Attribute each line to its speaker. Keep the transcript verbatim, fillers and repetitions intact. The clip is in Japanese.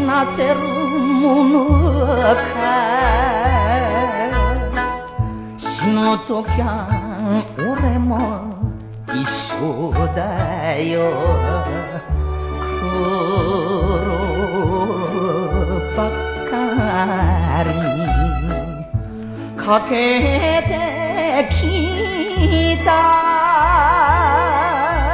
Speaker 1: なせるものか死ぬときゃ俺も一緒だよ苦労ばっかりかけてきた